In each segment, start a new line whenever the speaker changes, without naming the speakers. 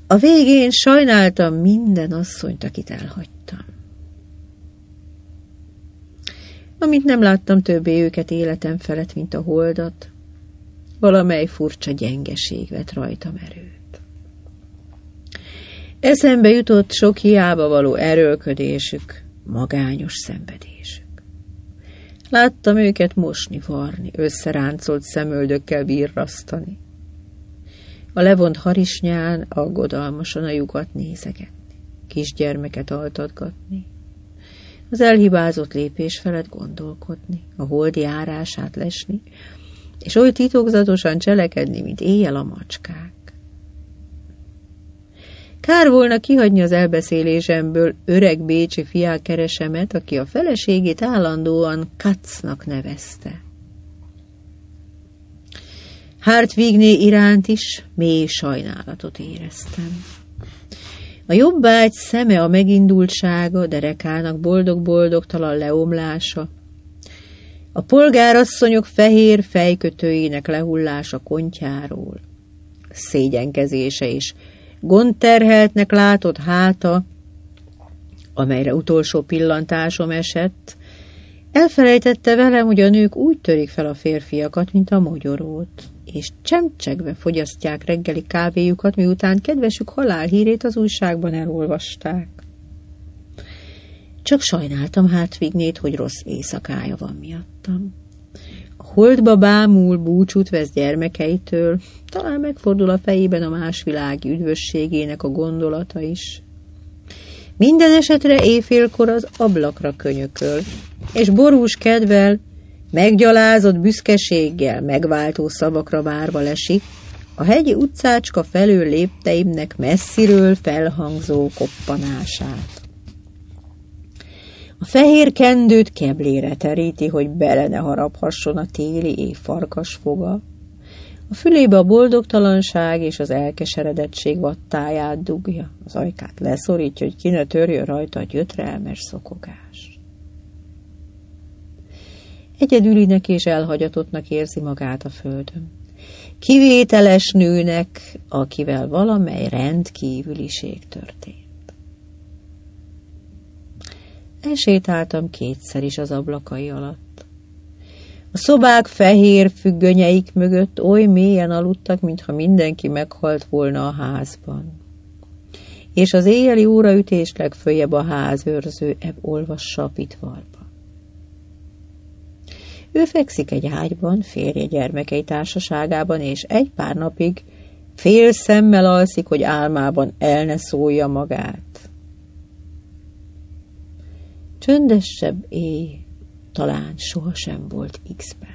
A végén sajnáltam minden asszonyt, akit elhagytam. Amint nem láttam többé őket életem felett, mint a holdat, valamely furcsa gyengeség vett rajtam erőt. Eszembe jutott sok hiába való erőlködésük, magányos szenvedésük. Láttam őket mosni, varni, összeráncolt szemöldökkel virrasztani. A levont harisnyán aggodalmasan a lyukat nézegetni, kisgyermeket altatgatni, az elhibázott lépés felett gondolkodni, a hold járását lesni, és oly titokzatosan cselekedni, mint éjjel a macskák. Kár volna kihagyni az elbeszélésemből öreg bécsi fiák keresemet, aki a feleségét állandóan Katznak nevezte. Hartwigné iránt is mély sajnálatot éreztem. A jobbágy szeme a megindultsága, derekának boldog-boldogtalan leomlása, a polgárasszonyok fehér fejkötőinek lehullása kontjáról, szégyenkezése és gondterheltnek látott háta, amelyre utolsó pillantásom esett, elfelejtette velem, hogy a nők úgy törik fel a férfiakat, mint a mogyorót, és csemcsegve fogyasztják reggeli kávéjukat, miután kedvesük halálhírét az újságban elolvasták. Csak sajnáltam Hartwignét, hogy rossz éjszakája van miattam. A holdba bámul, búcsút vesz gyermekeitől, talán megfordul a fejében a másvilági üdvösségének a gondolata is. Minden esetre éjfélkor az ablakra könyököl, és borús kedvel, meggyalázott büszkeséggel, megváltó szavakra várva lesik, a hegyi utcácska felől lépteimnek messziről felhangzó koppanását. A fehér kendőt keblére teríti, hogy bele ne haraphasson a téli év farkas foga. A fülébe a boldogtalanság és az elkeseredettség vattáját dugja, az ajkát leszorítja, hogy ki ne törjön rajta a gyötrelmes szokogás. Egyedülinek és elhagyatottnak érzi magát a földön. Kivételes nőnek, akivel valamely rendkívüliség történt. Elsétáltam kétszer is az ablakai alatt. A szobák fehér függönyeik mögött oly mélyen aludtak, mintha mindenki meghalt volna a házban. És az éjjeli óraütés legföljebb a házőrző olvassa a pitvarba. Ő fekszik egy ágyban, férje gyermekei társaságában, és egy pár napig fél szemmel alszik, hogy álmában el ne szólja magát. Csöndesebb éj talán sohasem volt X-ben.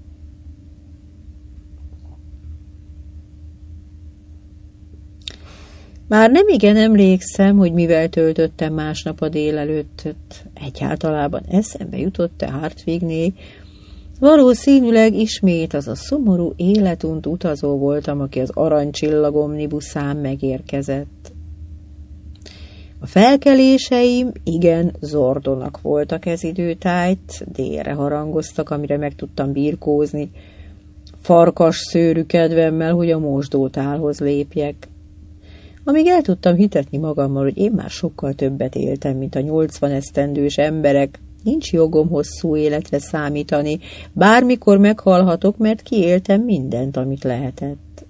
Már nemigen emlékszem, hogy mivel töltöttem másnap a délelőttöt. Egyáltalában eszembe jutott-e Hartwigné. Valószínűleg ismét az a szomorú életunt utazó voltam, aki az aranycsillag omnibuszán megérkezett. A felkeléseim igen zordonak voltak ez időtájt, délre harangoztak, amire meg tudtam birkózni, farkas szőrű kedvemmel, hogy a mosdótálhoz lépjek. Amíg el tudtam hitetni magammal, hogy én már sokkal többet éltem, mint a 80 esztendős emberek, nincs jogom hosszú életre számítani, bármikor meghalhatok, mert kiéltem mindent, amit lehetett.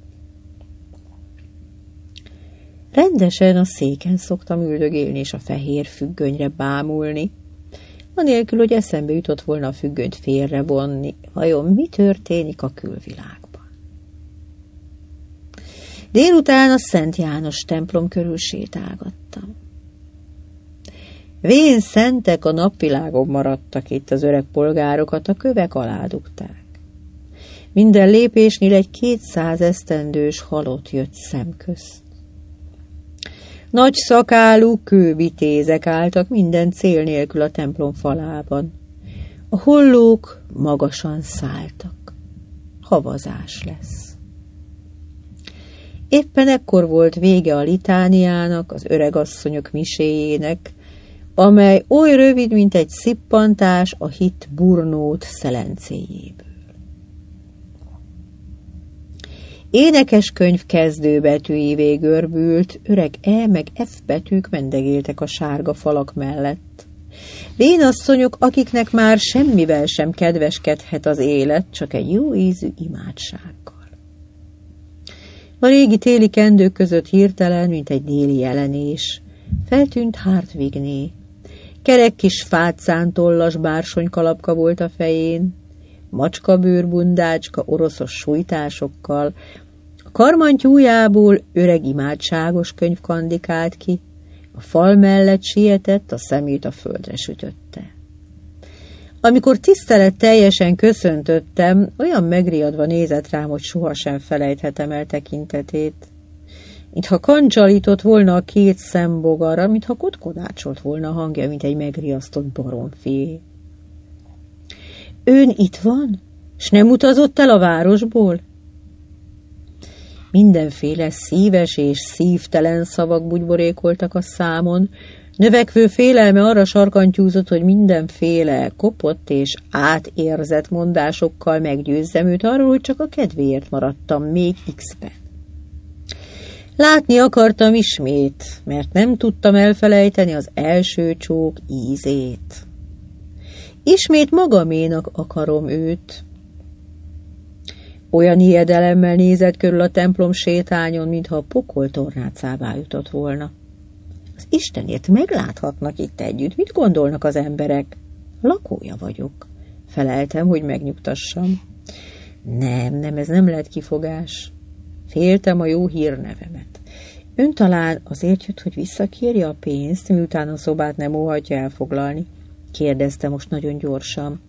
Rendesen a széken szoktam üldögélni és a fehér függönyre bámulni, anélkül, hogy eszembe jutott volna a függönyt félrevonni, vajon mi történik a külvilágban. Délután a Szent János templom körül sétálgattam. Vén szentek a napvilágon maradtak itt, az öreg polgárokat a kövek alá dugták. Minden lépésnél egy 200 esztendős halott jött szemközt. Nagy szakálú kővitézek álltak minden cél nélkül a templom falában. A hollók magasan szálltak. Havazás lesz. Éppen ekkor volt vége a litániának, az öregasszonyok miséjének, amely oly rövid, mint egy szippantás a hit burnót szelencéjéből. Énekes könyv kezdőbetűivé görbült, öreg E meg F betűk mendegéltek a sárga falak mellett. Vénasszonyok, akiknek már semmivel sem kedveskedhet az élet, csak egy jó ízű imádsággal. A régi téli kendők között hirtelen, mint egy déli jelenés, feltűnt Hartwigné. Kerek kis fátszántollas bársonykalapka volt a fején, macskabőrbundácska oroszos sújtásokkal, a karmantyújából öreg imádságos könyv kandikált ki, a fal mellett sietett, a szemét a földre sütötte. Amikor tisztelet teljesen köszöntöttem, olyan megriadva nézett rám, hogy sohasem felejthetem el tekintetét. Mintha kancsalított volna a két szembogara, mintha kotkodácsolt volna a hangja, mint egy megriasztott baromfié. Ön itt van? S nem utazott el a városból? Mindenféle szíves és szívtelen szavak bugyborékoltak a számon, növekvő félelme arra sarkantyúzott, hogy mindenféle kopott és átérzett mondásokkal meggyőzzem őt arról, hogy csak a kedvéért maradtam még X-ben. Látni akartam ismét, mert nem tudtam elfelejteni az első csók ízét. Ismét magaménak akarom őt. Olyan ijedelemmel nézett körül a templom sétányon, mintha a pokol tornácává jutott volna. Az Istenért megláthatnak itt együtt. Mit gondolnak az emberek? Lakója vagyok. Feleltem, hogy megnyugtassam. Nem, ez nem lett kifogás. Féltem a jó hírnevemet. Ön talán azért jött, hogy visszakérje a pénzt, miután a szobát nem óhatja elfoglalni? Kérdezte most nagyon gyorsan.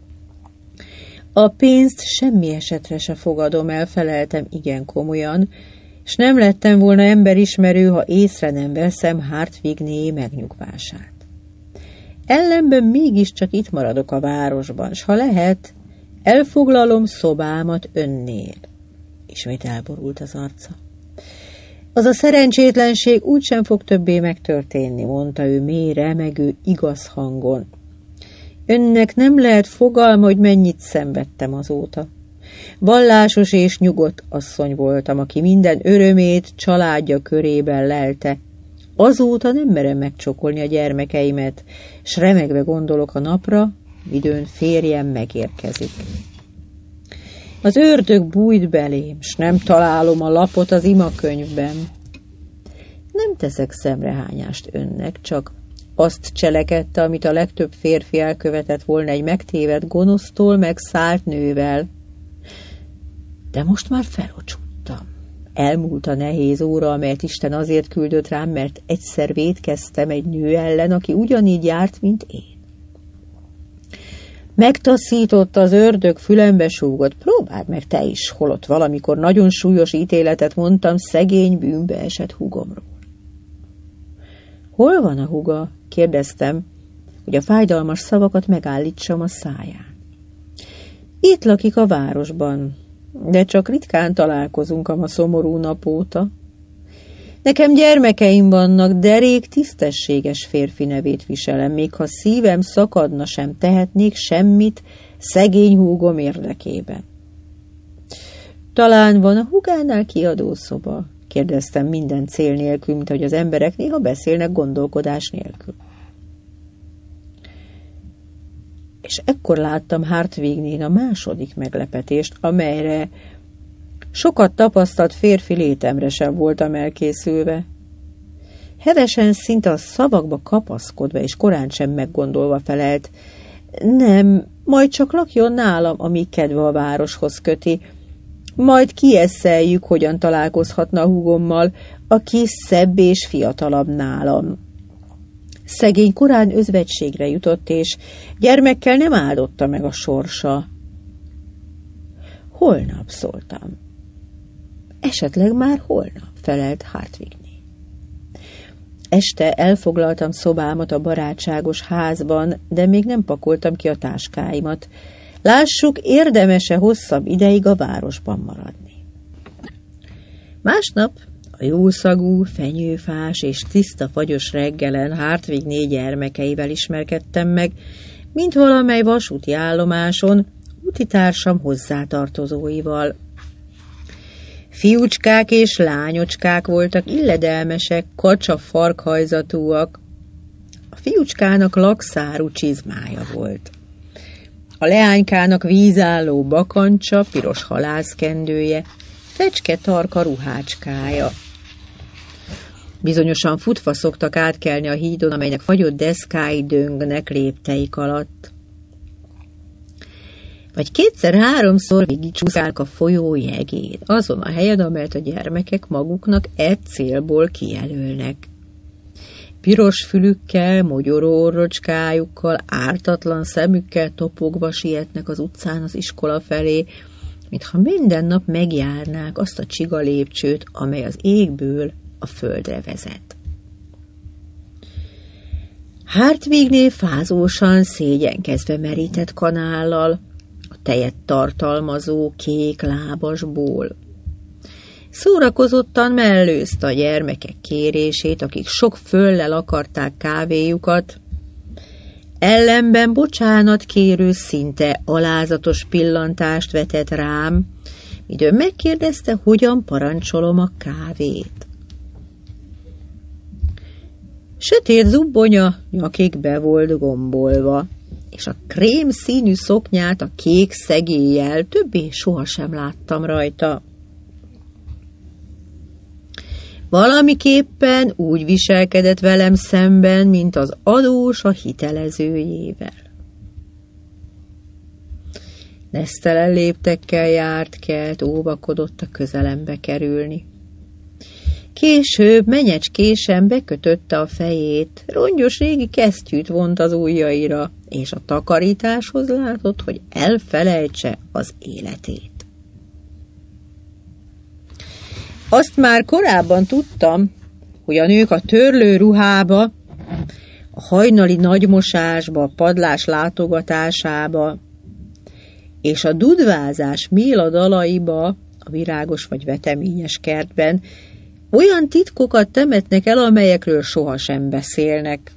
A pénzt semmi esetre se fogadom el, feleltem igen komolyan, és nem lettem volna emberismerő, ha észre nem veszem Hartwigné megnyugvását. Ellenben mégiscsak itt maradok a városban, s ha lehet, elfoglalom szobámat önnél. Ismét elborult az arca. Az a szerencsétlenség úgysem fog többé megtörténni, mondta ő mély, remegő, igaz hangon. Önnek nem lehet fogalma, hogy mennyit szenvedtem azóta. Vallásos és nyugodt asszony voltam, aki minden örömét családja körében lelte. Azóta nem merem megcsokolni a gyermekeimet, s remegve gondolok a napra, midőn férjem megérkezik. Az ördög bújt belém, s nem találom a lapot az imakönyvben. Nem teszek szemrehányást önnek, csak azt cselekedte, amit a legtöbb férfi elkövetett volna egy megtévedt gonosztól megszállt nővel. De most már felocsuttam. Elmúlt a nehéz óra, amelyet Isten azért küldött rám, mert egyszer vétkeztem egy nő ellen, aki ugyanígy járt, mint én. Megtaszított az ördög, fülembe súgott. Próbáld meg te is, holott valamikor nagyon súlyos ítéletet mondtam szegény bűnbe esett húgomról. Hol van a húga? Kérdeztem, hogy a fájdalmas szavakat megállítsam a száján. Itt lakik a városban, de csak ritkán találkozunk a ma szomorú nap óta. Nekem gyermekeim vannak, de rég tisztességes férfi nevét viselem, még ha szívem szakadna, sem tehetnék semmit szegény húgom érdekében. Talán van a húgánál kiadószoba? Kérdeztem minden cél nélkül, mint hogy az emberek néha beszélnek gondolkodás nélkül. És ekkor láttam Hartwignén a második meglepetést, amelyre sokat tapasztalt férfi létemre sem voltam elkészülve. Hevesen, szinte a szavakba kapaszkodva és korán sem meggondolva felelt. Nem, majd csak lakjon nálam, amíg kedve a városhoz köti. Majd kiesszeljük, hogyan találkozhatna a húgommal, aki szebb és fiatalabb nálam. Szegény korán özvegységre jutott, és gyermekkel nem áldotta meg a sorsa. Holnap, szóltam. Esetleg már holnap, felelt Hartwigné. Este elfoglaltam szobámat a barátságos házban, de még nem pakoltam ki a táskáimat. Lássuk, érdemes-e hosszabb ideig a városban maradni. Másnap a jószagú, fenyőfás és tiszta fagyos reggelen Hartwigné gyermekeivel ismerkedtem meg, mint valamely vasúti állomáson, útitársam hozzátartozóival. Fiúcskák és lányocskák voltak, illedelmesek, kacsa-farkhajzatúak. A fiúcskának lakszárú csizmája volt. A leánykának vízálló bakancsa, piros halászkendője, fecske-tarka ruhácskája. Bizonyosan futva szoktak átkelni a hídon, amelynek fagyott deszkái döngnek lépteik alatt. Vagy kétszer-háromszor végigcsúszálnak a folyó jegén, azon a helyen, amelyet a gyermekek maguknak célból kijelölnek. Piros fülükkel, mogyoró orrocskájukkal, ártatlan szemükkel topogva sietnek az utcán az iskola felé, mintha minden nap megjárnák azt a csiga lépcsőt, amely az égből a földre vezet. Hartwignél fázósan, szégyenkezve merített kanállal, a tejet tartalmazó kék lábasból. Szórakozottan mellőzte a gyermekek kérését, akik sok föllel akarták kávéjukat, ellenben bocsánatkérő, szinte alázatos pillantást vetett rám, midőn megkérdezte, hogyan parancsolom a kávét. Sötét zubbonya nyakig be volt gombolva, és a krém színű szoknyát a kék szegéllyel többé sohasem láttam rajta. Valamiképpen úgy viselkedett velem szemben, mint az adós a hitelezőjével. Nesztelen léptekkel járt, kelt, óvakodott a közelembe kerülni. Később menyecskésen bekötötte a fejét, rongyos régi kesztyűt vont az ujjaira, és a takarításhoz látott, hogy elfelejtse az életét. Azt már korábban tudtam, hogy a nők a törlő ruhába, a hajnali nagymosásba, a padlás látogatásába és a dudvázás méla dalaiba, a virágos vagy veteményes kertben olyan titkokat temetnek el, amelyekről sohasem beszélnek.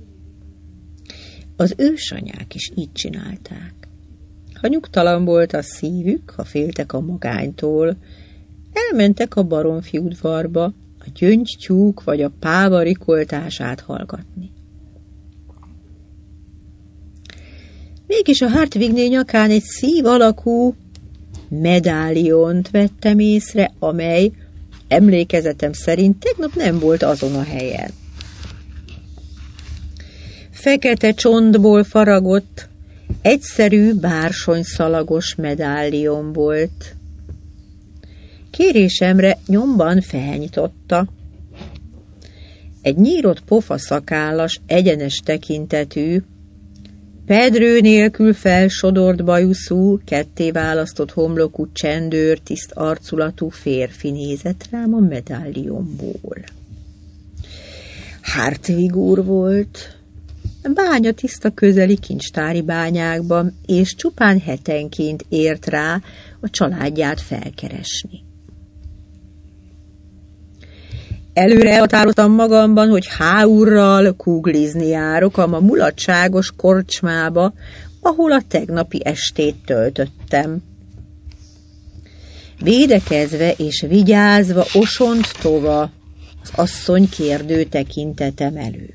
Az ősanyák is így csinálták. Ha nyugtalan volt a szívük, ha féltek a magánytól, elmentek a baromfi udvarba, a gyöngytyúk vagy a páva rikoltását hallgatni. Mégis a Hartwigné nyakán egy szív alakú medáliont vettem észre, amely emlékezetem szerint tegnap nem volt azon a helyen. Fekete csontból faragott, egyszerű bársonyszalagos medállion volt. Kérésemre nyomban felnyitotta. Egy nyírott pofaszakállas, egyenes tekintetű, pedrő nélkül felsodort bajuszú, ketté választott homlokú csendőr, tiszt arculatú férfi nézett rám a medállionból. Hartwig úr volt, bányatiszt közeli kincstári bányákban, és csupán hetenként ért rá a családját felkeresni. Előre elhatároztam magamban, hogy H. úrral kuglizni járok a ma mulatságos korcsmába, ahol a tegnapi estét töltöttem. Védekezve és vigyázva osont tova az asszony kérdő tekintetem elől.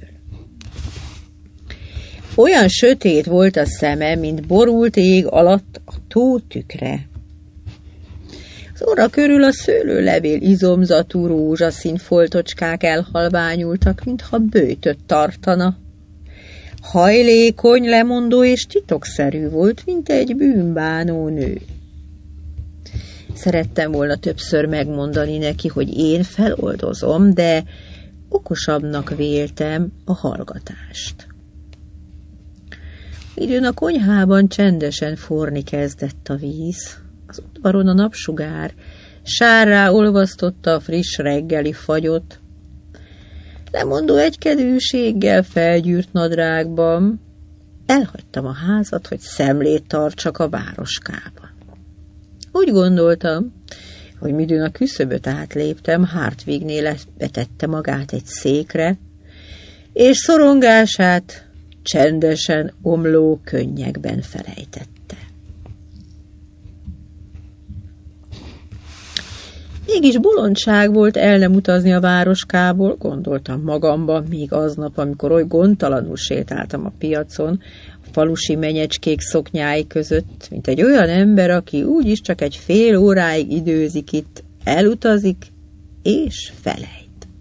Olyan sötét volt a szeme, mint borult ég alatt a tó tükre. Az orra körül a szőlőlevél izomzatú rózsaszín foltocskák elhalványultak, mintha böjtöt tartana. Hajlékony, lemondó és titokszerű volt, mint egy bűnbánó nő. Szerettem volna többször megmondani neki, hogy én feloldozom, de okosabbnak véltem a hallgatást. Időn a konyhában csendesen forni kezdett a víz. Az udvaron a napsugár sárrá olvasztotta a friss reggeli fagyot. Lemondó egykedvűséggel felgyűrt nadrágban elhagytam a házat, hogy szemlét tartsak a városkában. Úgy gondoltam, hogy midőn a küszöböt átléptem, Hartwignél betette magát egy székre, és szorongását csendesen omló könnyekben felejtette. Mégis bolondság volt el nem utazni a városkából, gondoltam magamban, még aznap, amikor oly gondtalanul sétáltam a piacon, a falusi menyecskék szoknyái között, mint egy olyan ember, aki úgyis csak egy fél óráig időzik itt, elutazik és felejt.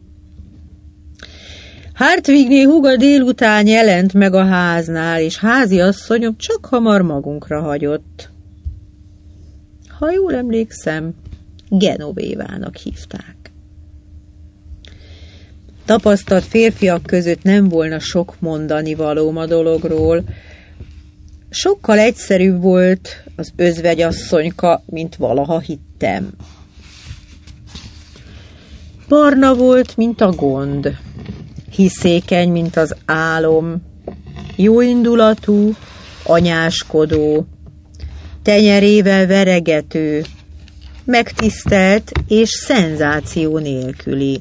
Hartwigné húga délután jelent meg a háznál, és háziasszonyom csak hamar magunkra hagyott. Ha jól emlékszem, Genovévának hívták. Tapasztalt férfiak között nem volna sok mondani valóm a dologról. Sokkal egyszerűbb volt az özvegyasszonyka, mint valaha hittem. Barna volt, mint a gond, hiszékeny, mint az álom, jóindulatú, anyáskodó, tenyerével veregető, megtisztelt és szenzáció nélküli.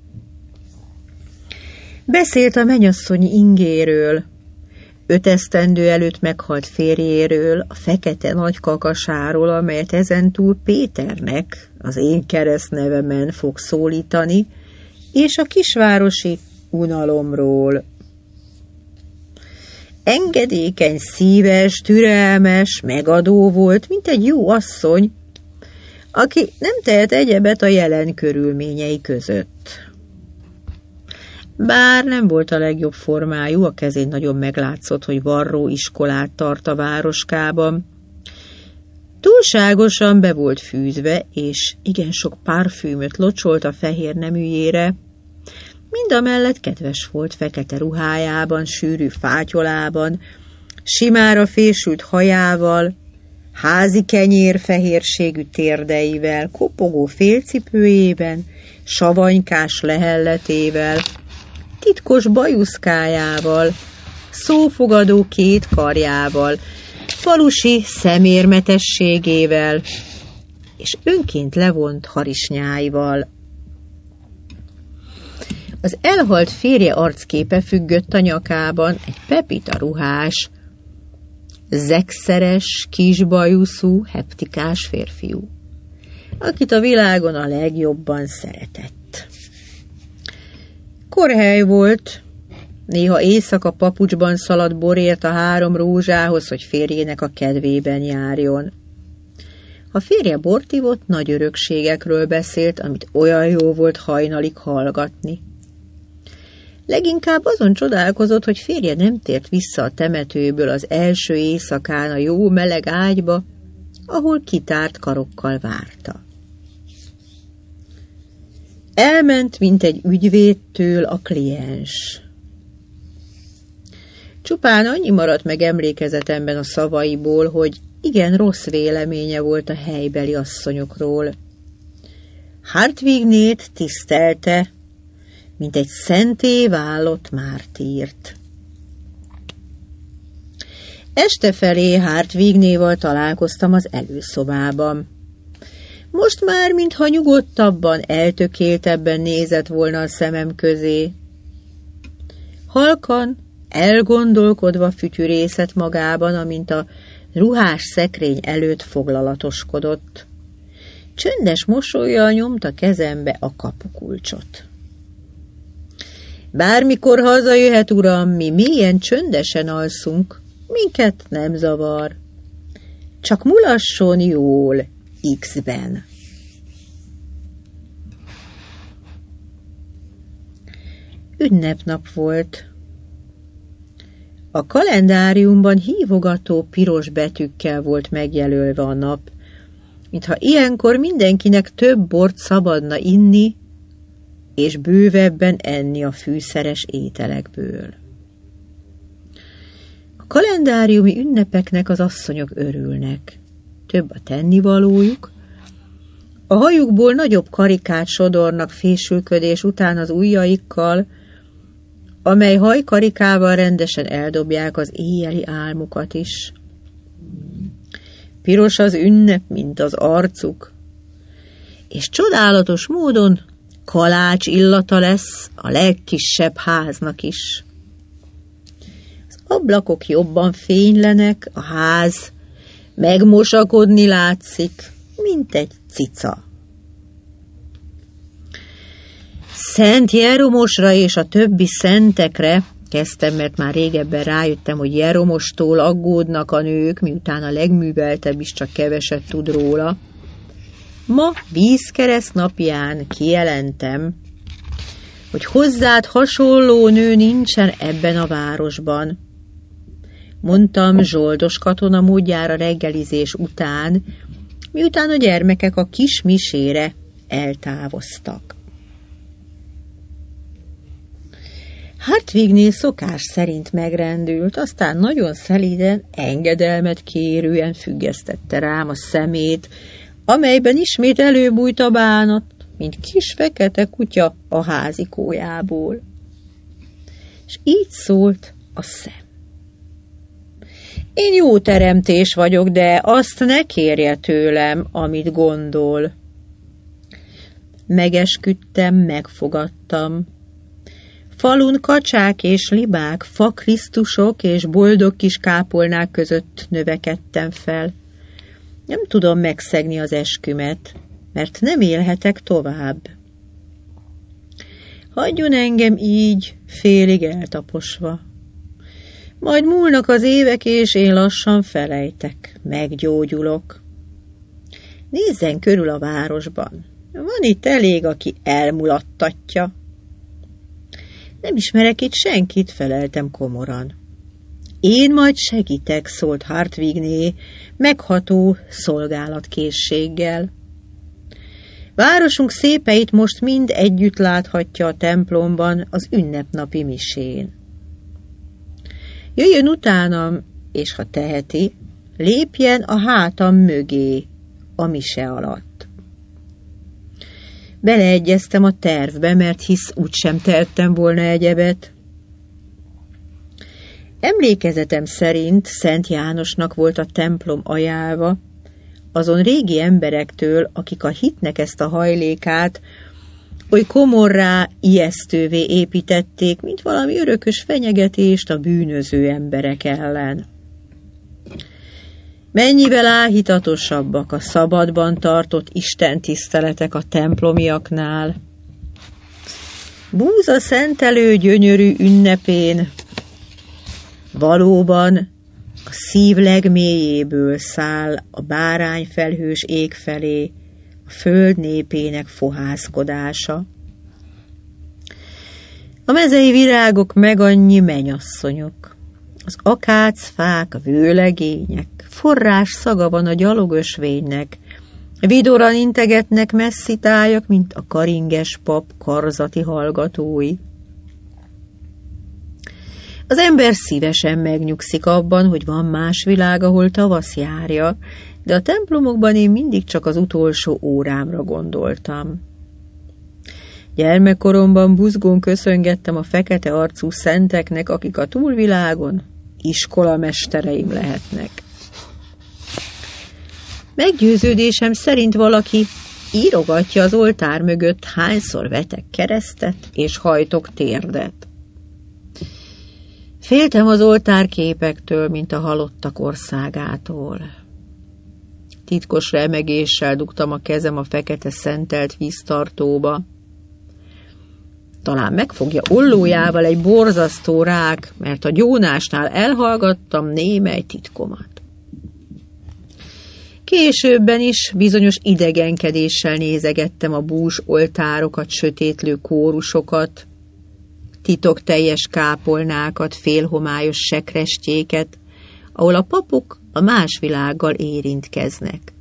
Beszélt a mennyasszony ingéről, 5 esztendő előtt meghalt férjéről, a fekete nagykakasáról, amelyet ezentúl Péternek, az én keresztnevemen fog szólítani, és a kisvárosi unalomról. Engedékeny, szíves, türelmes, megadó volt, mint egy jó asszony, aki nem tehet egyebet a jelen körülményei között. Bár nem volt a legjobb formájú, a kezén nagyon meglátszott, hogy varró iskolát tart a városkában. Túlságosan be volt fűzve, és igen sok parfümöt locsolt a fehér neműjére. Mindamellett kedves volt fekete ruhájában, sűrű fátyolában, simára fésült hajával, házi kenyér fehérségű térdeivel, kopogó félcipőjében, savanykás lehelletével, titkos bajuszkájával, szófogadó 2 karjával, falusi szemérmetességével és önként levont harisnyáival. Az elhalt férje arcképe függött a nyakában, egy pepita ruhás, zekszeres, kisbajuszú, heptikás férfiú, akit a világon a legjobban szeretett. Korhely volt, néha éjszaka papucsban szaladt borért a 3 rózsához, hogy férjének a kedvében járjon. A férje bort ivott, nagy örökségekről beszélt, amit olyan jó volt hajnalig hallgatni. Leginkább azon csodálkozott, hogy férje nem tért vissza a temetőből az első éjszakán a jó meleg ágyba, ahol kitárt karokkal várta. Elment, mint egy ügyvédtől a kliens. Csupán annyi maradt meg emlékezetemben a szavaiból, hogy igen rossz véleménye volt a helybeli asszonyokról. Hartwignét tisztelte, mint egy szenté vállott mártírt. Este felé Hartwignéval találkoztam az előszobában. Most már, mintha nyugodtabban, eltökéltebben nézett volna a szemem közé. Halkan, elgondolkodva fütyürészett magában, amint a ruhás szekrény előtt foglalatoskodott. Csöndes mosollyal nyomta kezembe a kapukulcsot. Bármikor hazajöhet, uram, mi mélyen csöndesen alszunk, minket nem zavar. Csak mulasson jól X-ben. Ünnepnap volt. A kalendáriumban hívogató piros betűkkel volt megjelölve a nap, mintha ilyenkor mindenkinek több bort szabadna inni, és bővebben enni a fűszeres ételekből. A kalendáriumi ünnepeknek az asszonyok örülnek. Több a tennivalójuk, a hajukból nagyobb karikát sodornak fésülködés után az ujjaikkal, amely hajkarikával rendesen eldobják az éjjeli álmukat is. Piros az ünnep, mint az arcuk, és csodálatos módon kalács illata lesz a legkisebb háznak is. Az ablakok jobban fénylenek, a ház megmosakodni látszik, mint egy cica. Szent Jeromosra és a többi szentekre, kezdtem, mert már régebben rájöttem, hogy Jeromostól aggódnak a nők, miután a legműveltebb is csak keveset tud róla. Ma vízkereszt napján kijelentem, hogy hozzád hasonló nő nincsen ebben a városban. Mondtam zsoldos katona módjára reggelizés után, miután a gyermekek a kis misére eltávoztak. Hartwigné szokás szerint megrendült, aztán nagyon szelíden, engedelmet kérően függesztette rám a szemét, amelyben ismét előbújt a bánat, mint kis fekete kutya a házikójából. És így szólt a szem. Én jó teremtés vagyok, de azt ne kérje tőlem, amit gondol. Megesküdtem, megfogadtam. Falun kacsák és libák, fakrisztusok és boldog kis kápolnák között növekedtem fel. Nem tudom megszegni az eskümet, mert nem élhetek tovább. Hagyjon engem így, félig eltaposva. Majd múlnak az évek, és én lassan felejtek, meggyógyulok. Nézzen körül a városban. Van itt elég, aki elmulattatja. Nem ismerek itt senkit, feleltem komoran. Én majd segítek, szólt Hartwigné megható szolgálatkészséggel. Városunk szépeit most mind együtt láthatja a templomban az ünnepnapi misén. Jöjjön utánam, és ha teheti, lépjen a hátam mögé a mise alatt. Beleegyeztem a tervbe, mert hisz úgysem tehettem volna egyebet. Emlékezetem szerint Szent Jánosnak volt a templom ajánlva, azon régi emberektől, akik a hitnek ezt a hajlékát, oly komorrá, ijesztővé építették, mint valami örökös fenyegetést a bűnöző emberek ellen. Mennyivel áhítatosabbak a szabadban tartott istentiszteletek a templomiaknál. Búza szentelő gyönyörű ünnepén valóban a szív legmélyéből száll a bárányfelhős ég felé a föld népének fohászkodása. A mezei virágok meg annyi mennyasszonyok, az akácfák, a vőlegények, forrás szaga van a gyalogösvénynek, vidoran integetnek messzi tájak, mint a karinges pap karzati hallgatói. Az ember szívesen megnyugszik abban, hogy van más világ, ahol tavasz járja, de a templomokban én mindig csak az utolsó órámra gondoltam. Gyermekkoromban buzgón köszöngettem a fekete arcú szenteknek, akik a túlvilágon iskolamestereim lehetnek. Meggyőződésem szerint valaki írogatja az oltár mögött, hányszor vetek keresztet és hajtok térdet. Féltem az oltárképektől, mint a halottak országától. Titkos remegéssel dugtam a kezem a fekete szentelt víztartóba. Talán megfogja ollójával egy borzasztó rák, mert a gyónásnál elhallgattam némely titkomat. Későbben is bizonyos idegenkedéssel nézegettem a bús oltárokat, sötétlő kórusokat, titokteljes kápolnákat, félhomályos sekrestéket, ahol a papok a más világgal érintkeznek.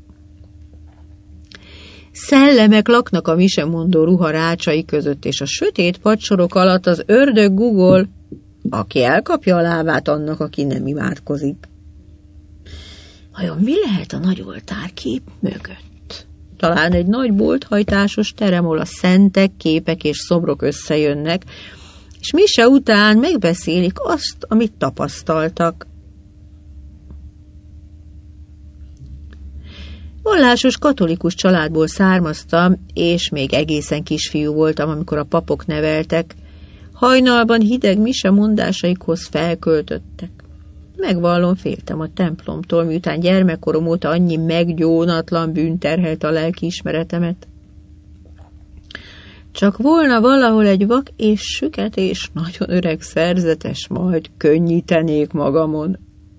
Szellemek laknak a misemondó ruha rácsai között, és a sötét padsorok alatt az ördög gugol, aki elkapja a lábát annak, aki nem imádkozik. Vajon mi lehet a nagy oltárkép mögött? Talán egy nagy bolthajtásos terem, ahol a szentek, képek és szobrok összejönnek, és mise után megbeszélik azt, amit tapasztaltak. Vallásos katolikus családból származtam, és még egészen kisfiú voltam, amikor a papok neveltek. Hajnalban hideg mise mondásaikhoz felköltöttek. Megvallom, féltem a templomtól, miután gyermekkorom óta annyi meggyónatlan bűn terhelte a lelkiismeretemet. Csak volna valahol egy vak és süket és nagyon öreg szerzetes, majd könnyítenék magamon.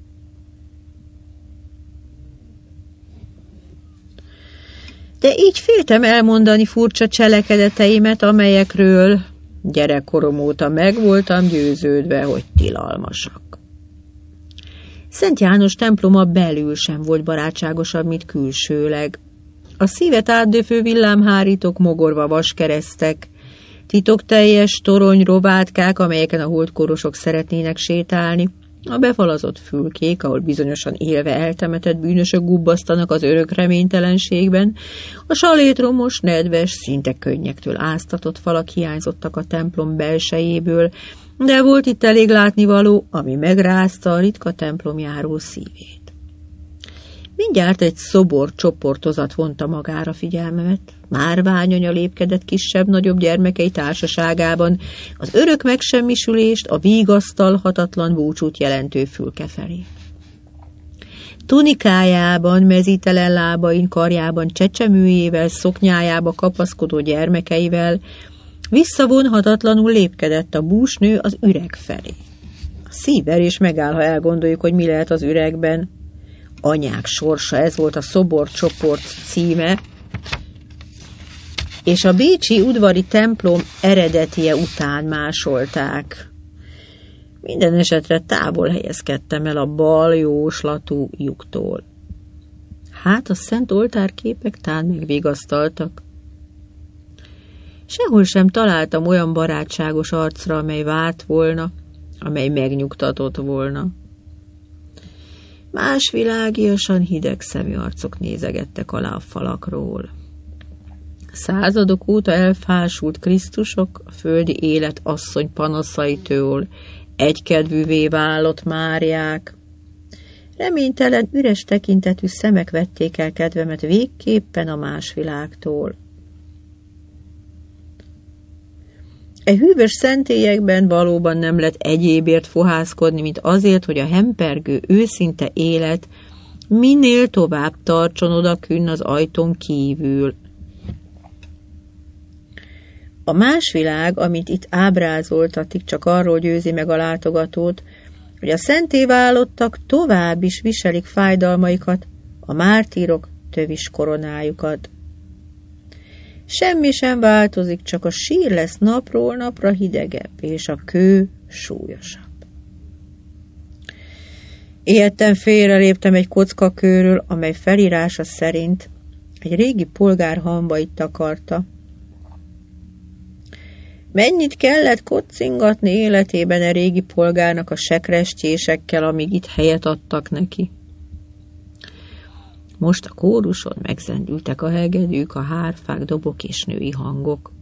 De így féltem elmondani furcsa cselekedeteimet, amelyekről gyerekkorom óta meg voltam győződve, hogy tilalmasak. Szent János temploma belül sem volt barátságosabb, mint külsőleg. A szívet átdöfő villámhárítók, mogorva vaskeresztek, titokteljes toronyrovátkák, amelyeken a holdkorosok szeretnének sétálni, a befalazott fülkék, ahol bizonyosan élve eltemetett bűnösök gubbasztanak az örök reménytelenségben, a salétromos, nedves, szinte könnyektől áztatott falak hiányzottak a templom belsejéből, de volt itt elég látnivaló, ami megrázta a ritka templomjáró szívét. Mindjárt egy szobor csoportozat vonta magára figyelmemet. Márványanya lépkedett kisebb-nagyobb gyermekei társaságában, az örök megsemmisülést, a vigasztalhatatlan búcsút jelentő fülke felé. Tunikájában, mezítelen lábain, karjában, csecsemőjével, szoknyájába kapaszkodó gyermekeivel visszavonhatatlanul lépkedett a búsnő az üreg felé. A szívverés megáll, ha elgondoljuk, hogy mi lehet az üregben. Anyák sorsa, ez volt a szoborcsoport címe, és a bécsi udvari templom eredetie után másolták. Minden esetre távol helyezkedtem el a bal jóslatú lyuktól. Hát a szent oltárképek tán megvigasztaltak. Sehol sem találtam olyan barátságos arcra, amely várt volna, amely megnyugtatott volna. Más világiasan hideg szemű arcok nézegettek alá a falakról. Századok óta elfásult Krisztusok, a földi élet asszony panaszaitől egykedvűvé válott Máriák. Reménytelen, üres tekintetű szemek vették el kedvemet végképpen a más világtól. E hűvös szentélyekben valóban nem lett egyébért fohászkodni, mint azért, hogy a hempergő őszinte élet minél tovább tartson odakünn az ajtón kívül. A más világ, amit itt ábrázoltatik, csak arról győzi meg a látogatót, hogy a szenté válottak tovább is viselik fájdalmaikat, a mártírok tövis koronájukat. Semmi sem változik, csak a sír lesz napról napra hidegebb, és a kő súlyosabb. Ijedten félreléptem egy kockakőről, amely felírása szerint egy régi polgár hambait takarta. Mennyit kellett kocingatni életében a régi polgárnak a sekrestjésekkel, amíg itt helyet adtak neki. Most a kóruson megzendültek a hegedűk, a hárfák, dobok és női hangok.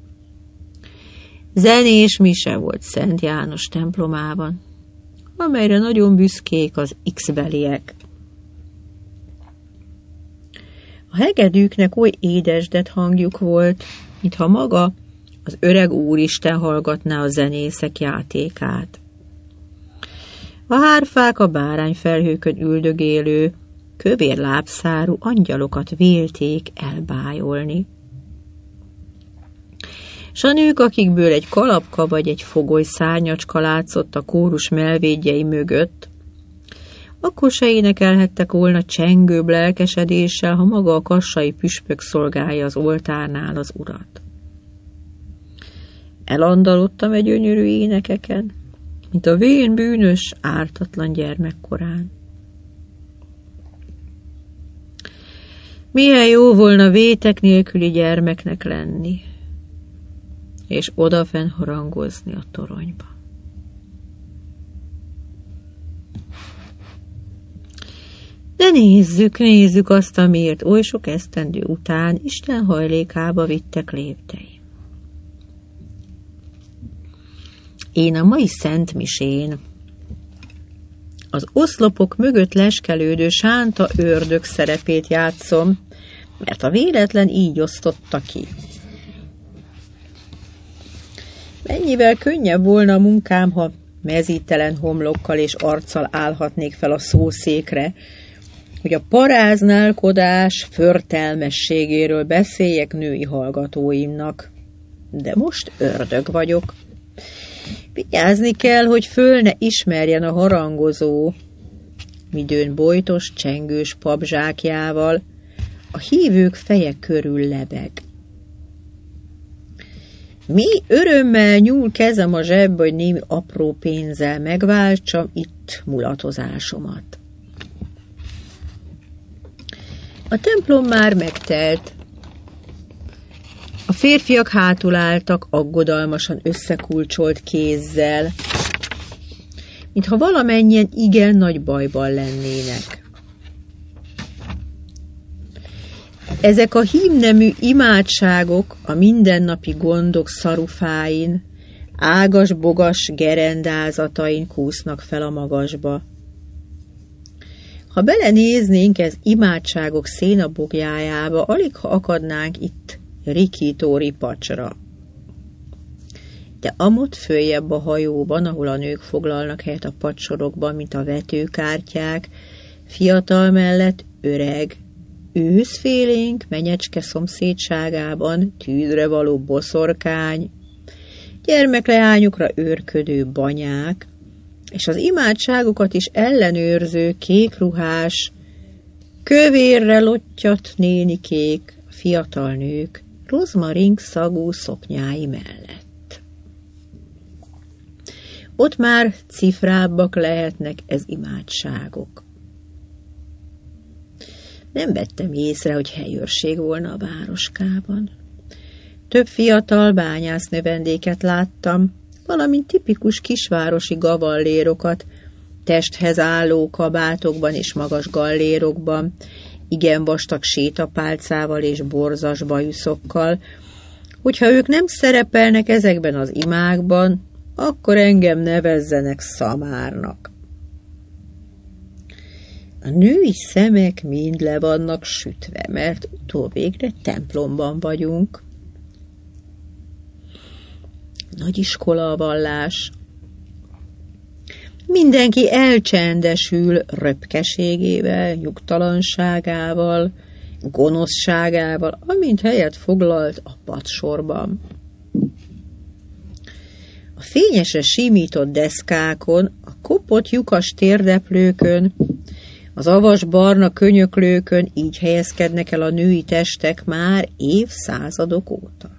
Zenés mise volt Szent János templomában, amelyre nagyon büszkék az X-beliek. A hegedűknek oly édesdett hangjuk volt, mintha maga az öreg úristen hallgatná a zenészek játékát. A hárfák a bárányfelhőkön üldögélő, kövér lábszárú angyalokat vélték elbájolni. S a nők, akikből egy kalapka vagy egy fogoly szárnyacska látszott a kórus melvédjei mögött, akkor se énekelhettek volna csengőbb lelkesedéssel, ha maga a kassai püspök szolgálja az oltárnál az urat. Elandalodtam egy gyönyörű énekeken, mint a vén bűnös, ártatlan gyermekkorán. Milyen jó volna vétek nélküli gyermeknek lenni, és odafenn harangozni a toronyba. De nézzük azt, amiért oly sok esztendő után Isten hajlékába vittek lépteim. Én a mai szentmisén az oszlopok mögött leskelődő sánta ördög szerepét játszom, mert a véletlen így osztotta ki. Mennyivel könnyebb volna a munkám, ha mezítelen homlokkal és arccal állhatnék fel a szószékre, hogy a paráználkodás förtelmességéről beszéljek női hallgatóimnak. de most ördög vagyok. Vigyázni kell, hogy föl ne ismerjen a harangozó, midőn bojtos, csengős papzsákjával a hívők feje körül lebeg. Mi örömmel nyúl kezem a zsebbe, hogy némi apró pénzzel megváltsam itt mulatozásomat. A templom már megtelt. A férfiak hátul álltak, aggodalmasan összekulcsolt kézzel, mintha valamennyien igen nagy bajban lennének. Ezek a hímnemű imádságok a mindennapi gondok szarufáin, ágas-bogas gerendázatain kúsznak fel a magasba. Ha belenéznénk ez imádságok szénabogjájába, aligha akadnánk itt rikító ripacsra. De amott följebb a hajóban, ahol a nők foglalnak helyet a padsorokban, mint a vetőkártyák, fiatal mellett öreg, őszfélénk menyecske szomszédságában tűzre való boszorkány, gyermekleányokra őrködő banyák, és az imádságokat is ellenőrző kékruhás, kövérre lottyat nénikék, fiatal nők, rozmarink szagú szoknyái mellett. Ott már cifrábbak lehetnek ez imádságok. Nem vettem észre, hogy helyőrség volna a városkában. Több fiatal bányásznövendéket láttam, valamint tipikus kisvárosi gavallérokat, testhez álló kabátokban és magas gallérokban, igen vastag sétapálcával és borzas bajuszokkal. Hogyha ők nem szerepelnek ezekben az imákban, akkor engem nevezzenek szamárnak. A női szemek mind le vannak sütve, mert utóvégre templomban vagyunk. Nagyiskola a vallás. Mindenki elcsendesül röpkeségével, nyugtalanságával, gonoszságával, amint helyet foglalt a padsorban. A fényesre simított deszkákon, a kopott lyukas térdeplőkön, az avas-barna könyöklőkön így helyezkednek el a női testek már évszázadok óta.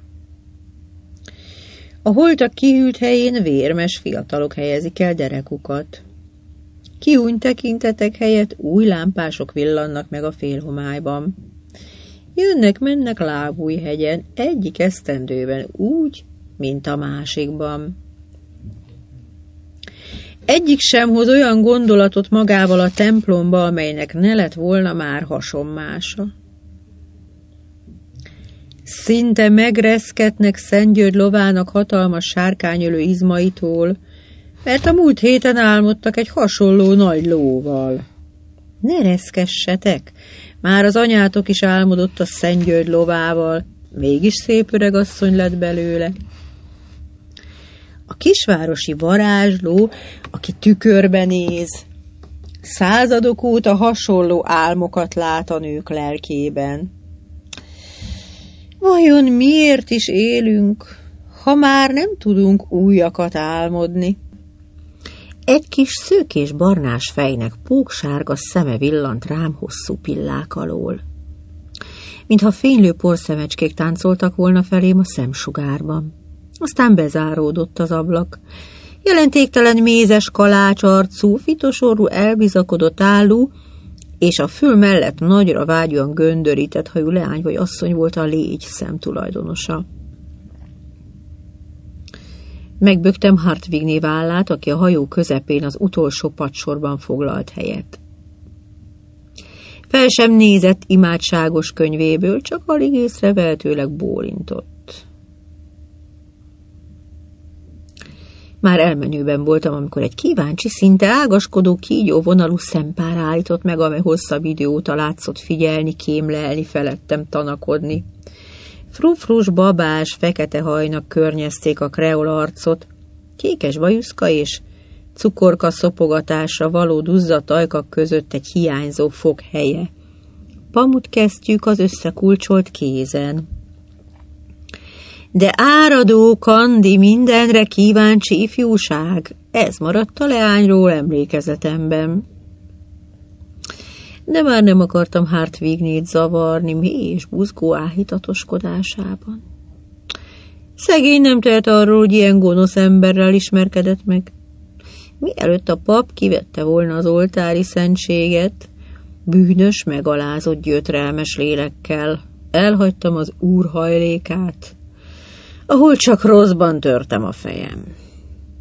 A holtak kihűlt helyén vérmes fiatalok helyezik el derekukat. Kihúnyt tekintetek helyett új lámpások villannak meg a félhomályban. Jönnek-mennek Lábújhegyen, egyik esztendőben úgy, mint a másikban. Egyik sem hoz olyan gondolatot magával a templomba, amelynek ne lett volna már hasonmása. Szinte megreszketnek Szentgyörgy lovának hatalmas sárkányölő izmaitól, mert a múlt héten álmodtak egy hasonló nagy lóval. Ne reszkessetek, már az anyátok is álmodott a Szentgyörgy lovával, mégis szép öregasszony lett belőle. A kisvárosi varázsló, aki tükörbe néz, századok óta hasonló álmokat lát a nők lelkében. Vajon miért is élünk, ha már nem tudunk újakat álmodni? Egy kis szőkés barnás fejnek póksárga szeme villant rám hosszú pillák alól. Mintha fénylő porszemecskék táncoltak volna felém a szemsugárban. Aztán bezáródott az ablak. Jelentéktelen mézes kalácsarcú, fitosorú, elbizakodott álló, és a fül mellett nagyra vágyóan göndörített hajú leány vagy asszony volt a légy szemtulajdonosa. Megböktem Hartvigné vállát, aki a hajó közepén az utolsó padsorban foglalt helyet. Fel sem nézett imádságos könyvéből, csak alig észrevehetőleg bólintott. Már elmenőben voltam, amikor egy kíváncsi, szinte ágaskodó, kígyó vonalú szempár állított meg, amely hosszabb idő óta látszott figyelni, kémlelni, felettem tanakodni. Frufrus, babás, fekete hajnak környezték a kreol arcot, kékes bajuszka és cukorka szopogatásra való duzzadt ajkak között egy hiányzó fog helye. Pamutkesztyűk az összekulcsolt kézen. De áradó Kandi mindenre kíváncsi ifjúság, ez maradt a leányról emlékezetemben. De már nem akartam Hartwignét zavarni mély és buzgó áhítatoskodásában. Szegény nem tehet arról, hogy ilyen gonosz emberrel ismerkedett meg. Mielőtt a pap kivette volna az oltári szentséget, bűnös, megalázott, gyötrelmes lélekkel elhagytam az Úr hajlékát, ahol csak rosszban törtem a fejem.